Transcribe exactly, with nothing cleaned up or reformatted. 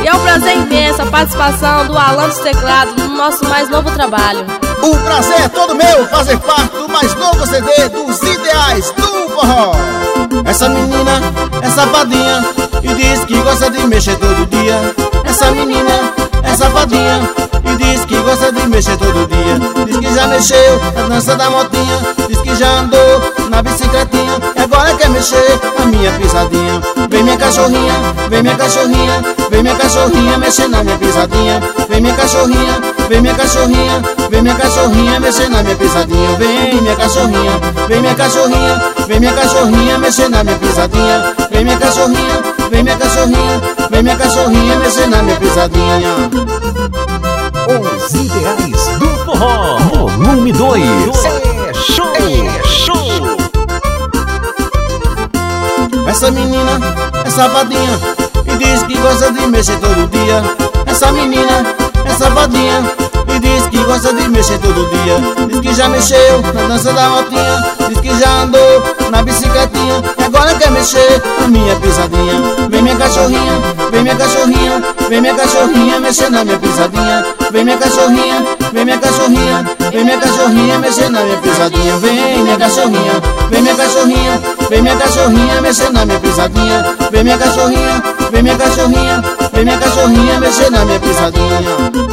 E é um prazer imenso a participação do Alan dos Teclados no nosso mais novo trabalho. O prazer é todo meu fazer parte do mais novo C D dos Ideais do Forró. Essa menina é safadinha e diz que gosta de mexer todo dia. Essa menina é safadinha e diz que gosta de mexer todo dia. Diz que já mexeu na dança da motinha, diz que já andou na bicicletinha e agora quer mexer na minha pisadinha. Vem minha cachorrinha, vem minha cachorrinha, vem minha cachorrinha mexer na minha pisadinha. Vem minha cachorrinha, vem minha cachorrinha, vem minha cachorrinha mexer na minha pisadinha. Vem minha cachorrinha, vem minha cachorrinha, vem minha cachorrinha mexer na minha pisadinha. Vem minha cachorrinha, vem minha cachorrinha, vem minha cachorrinha mexer na minha pisadinha. Os Ideais do Forró, volume dois. É show, é show. Essa menina é safadinha e diz que gosta de mexer todo dia. Essa menina é safadinha e diz que gosta de mexer todo dia. Diz que já mexeu na dança da motinha, diz que já andou na bicicletinha e agora quer mexer na minha pisadinha. Vem minha cachorrinha, vem minha cachorrinha, vem minha cachorrinha mexer na minha pisadinha. Vem minha cachorrinha, vem minha cachorrinha, vem minha cachorrinha mexer na minha pisadinha. Vem minha cachorrinha, vem minha cachorrinha, vem minha cachorrinha mexer na minha pisadinha. Vem minha cachorrinha, vem minha cachorrinha, vem minha cachorrinha mexer na minha pisadinha.